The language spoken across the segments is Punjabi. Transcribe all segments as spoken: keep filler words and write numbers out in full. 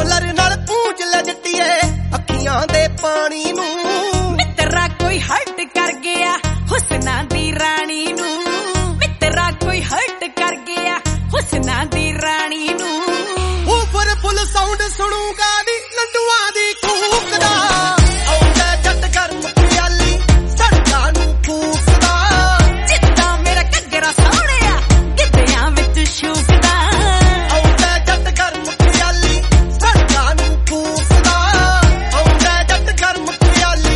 ਮਫਲਰ ਨਾਲ ਪੂੰਝ ਲੈ ਜੱਟੀਏ ਅੱਖੀਆਂ ਦੇ ਪਾਣੀ ਨੂੰ। ਮਿੱਤਰਾ ਕੋਈ ਹਰਟ ਕਰ ਗਿਆ ਹੁਸਨਾ ਦੀ ਰਾਣੀ ਨੂੰ, ਮਿੱਤਰਾ ਕੋਈ ਹਰਟ ਕਰ ਗਿਆ ਹੁਸਨਾ ਦੀ ਰਾਣੀ ਨੂੰ। ਉਪਰ ਫੁੱਲ ਸਾਊਂਡ ਸੁਣੂਗਾ ਨੀ ਲੰਡੂਆਂ ਦੀ ਕੂਕ ਦਾ, ਆਉਂਦਾ ਜੱਟ ਗਰਮ ਖਿਆਲੀ ਸੜਕਾਂ ਨੂੰ ਫੂਕਦਾ। ਜਿੱਦਾਂ ਮੇਰਾ ਘੱਗਰਾ ਸੋਹਣਿਆ ਗਿੱਧਿਆਂ ਵਿੱਚ ਸ਼ੂਕਦਾ, ਆਉਂਦਾ ਜੱਟ ਗਰਮ ਖਿਆਲੀ ਸੜਕਾਂ ਨੂੰ ਫੂਕਦਾ। ਆਉਂਦਾ ਜੱਟ ਗਰਮ ਖਿਆਲੀ।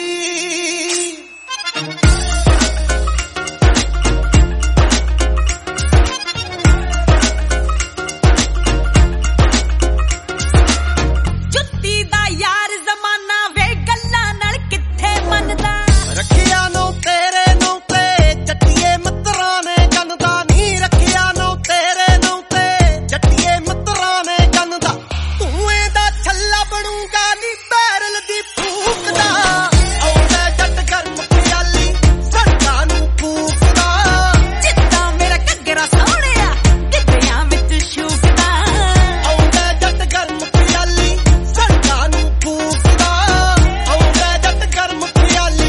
ਜੁੱਤੀ ਦਾ ਯਾਰ ਜ਼ਮਾਨਾ ਵੇ ਗੱਲਾਂ ਨਾਲ ਕਿੱਥੇ ਮੰਨਦਾ। ਰੱਖਿਆ ਨੂੰ ਤੇਰੇ ਨੂੰ ਤੇ ਜੱਟੀਏ ਮਿੱਤਰਾਂ ਨੇ ਜਨਦਾ ਨੀ, ਰੱਖਿਆ ਨੂੰ ਤੇਰੇ ਨੂੰ ਤੇ ਜੱਟੀਏ ਮਿੱਤਰਾਂ ਨੇ ਜਨਦਾ। ਤੂੰ ਇਹਦਾ ਛੱਲਾ ਬਣੂਗਾ ਨੀ ਬੈਰਲ ਦੀ ਫੂਕ ਦਾ, ਆਉਂਦਾ ਜੱਟ ਗਰਮ ਖਿਆਲੀ ਸੜਕਾਂ ਨੂੰ ਫੂਕਦਾ। ਜਿੱਦਾਂ ਮੇਰਾ ਘੱਗਰਾ ਸੋਹਣਿਆ ਗਿੱਧਿਆਂ ਵਿੱਚ ਸ਼ੂਕਦਾ, ਆਉਂਦਾ ਜੱਟ ਗਰਮ ਖਿਆਲੀ ਸੜਕਾਂ ਨੂੰ ਫੂਕਦਾ। ਆਉਂਦਾ ਜੱਟ ਗਰਮ ਖਿਆਲੀ।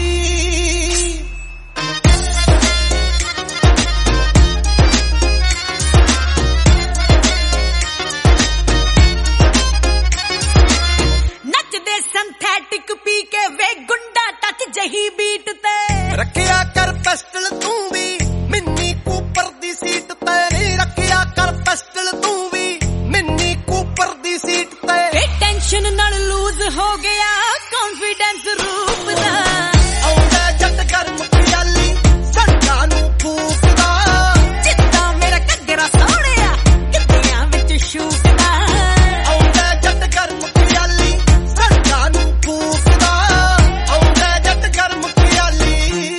ਨੱਚਦੇ ਸਿੰਥੈਟਿਕ ਪੀ ਕੇ ਵੇ ਗੁੰਡਾ ਟੱਚ ਜਹੀ ਬੀਟ ਤੇ। ਰੱਖਿਆ ਕਰ ਪਿਸਟਲ ਤੂੰ ਵੀ ਮਿੰਨੀ ਕੂਪਰ ਦੀ ਸੀਟ ਤੇ ਨੀ, ਰੱਖਿਆ ਕਰ ਪਿਸਟਲ ਤੂੰ ਵੀ ਮਿੰਨੀ ਕੂਪਰ ਦੀ ਸੀਟ ਤੇ। ਵੇ ਟੈਨਸ਼ਨ ਨਾਲ ਲੂਜ਼ ਹੋ ਗਿਆ ਕੌਨਫੀਡੈਂਸ ਰੂਪ ਦਾ, ਆਉਂਦਾ ਜੱਟ ਗਰਮ ਖਿਆਲੀ ਸੜਕਾਂ ਨੂੰ ਫੂਕਦਾ। ਜਿੱਦਾਂ ਮੇਰਾ ਘੱਗਰਾ ਸੋਹਣਿਆ ਗਿੱਧਿਆਂ ਵਿੱਚ ਸ਼ੂਕਦਾ, ਆਉਂਦਾ ਜੱਟ ਗਰਮ ਖਿਆਲੀ ਸੜਕਾਂ ਨੂੰ ਫੂਕਦਾ। ਆਉਂਦਾ ਜੱਟ ਗਰਮ ਖਿਆਲੀ।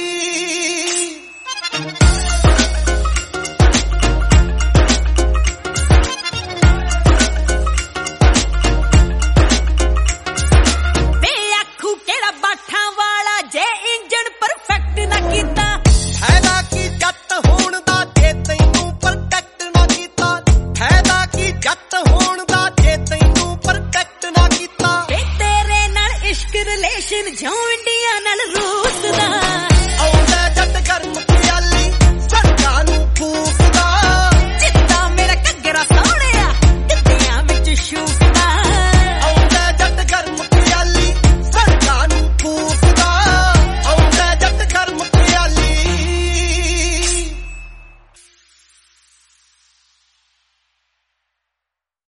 ਵੇ ਆਖੂ ਕਿਹੜਾ ਬਾਠਾਂ ਵਾਲਾ ਜੇ ਇੰਜਣ ਪਰਫੈਕਟ ਨਾ ਕੀਤਾ। ਫਾਇਦਾ ਕੀ ਜੱਟ ਹੋਣ ਦਾ ਜੇ ਤੈਨੂੰ ਪ੍ਰੋਟੈਕਟ ਨਾ ਕੀਤਾ, ਫਾਇਦਾ ਕੀ ਜੱਟ ਹੋਣ ਦਾ ਜੇ ਤੈਨੂੰ ਪ੍ਰੋਟੈਕਟ ਨਾ ਕੀਤਾ। ਵੇ ਤੇਰੇ ਨਾਲ ਇਸ਼ਕ ਰਿਲੇਸ਼ਨ ਜੋ ਇੰਡੀਆ ਨਾਲ ਰੂ